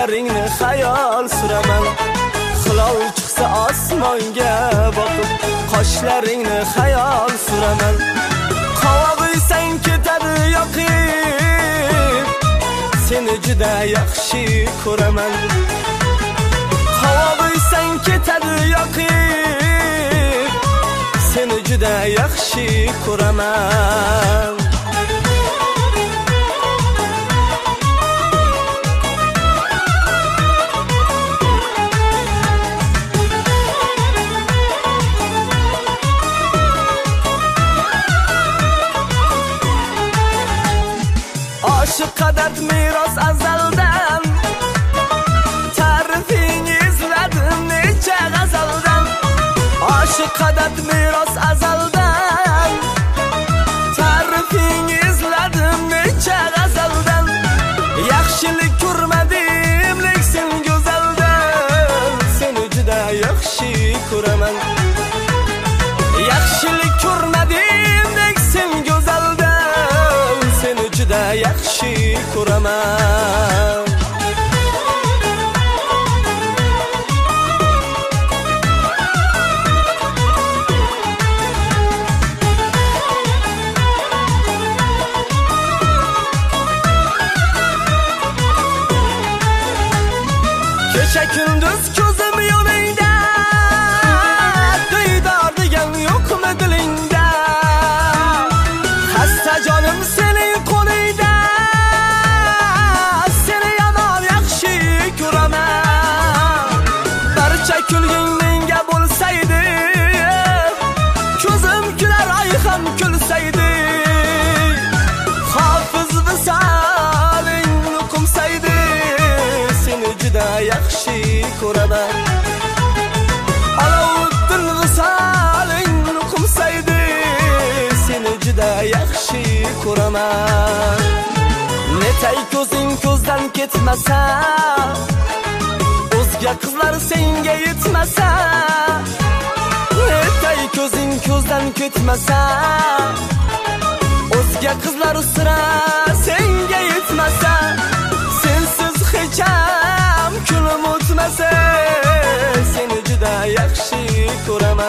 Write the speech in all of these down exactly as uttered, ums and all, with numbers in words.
Qoshlaringni xayol suraman. Hilol chiqsa osmonga boqib, qoshlaringni xayol suraman. Qovog'isang ketadi yoqib, seni juda yaxshi ko'raman. Qovog'isang ketadi yoqib, seni juda yaxshi ko'raman. Oshiq qadar miros azaldan, ta'rifing izladim necha g'azaldan. Oshiq qadar miros azaldan, ta'rifing izladim necha g'azaldan. Yaxshilik ko'rmadim lekin go'zaldan, seni juda yaxshi ko'raman. Yaxshilik ko'rmadim lekin go'zaldan, seni juda yaxshi ko'raman. Kecha kunduz ko'zim yoningda, diydor degan yo'qmi dilingda? Xasta jonim sening qo'lingda, seni yomon yaxshi ko'raman. Barcha kulging menga bo'lsaydi, ko'zim kular ay ham kulsaydi. Hofiz visoling qumsaydi, seni juda yaxshi ko'raman. Alovuddin visoling qumsaydi, seni juda yaxshi ko'raman. Netay ko'zing ko'zdan ketmasa, o'zga qizlar senga yetmasa. Netay ko'zing ko'zdan ketmasa, o'zga qizlar sira senga yetmasa. Sensiz hech ham kunim o'tmasa, seni juda yaxshi ko'raman.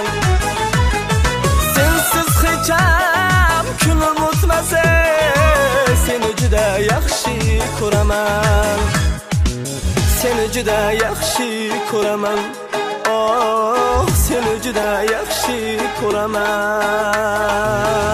Sensiz hech ham kunim o'tmasa, seni juda yaxshi ko'raman. Seni juda yaxshi ko'raman. Oh, seni juda yaxshi ko'raman.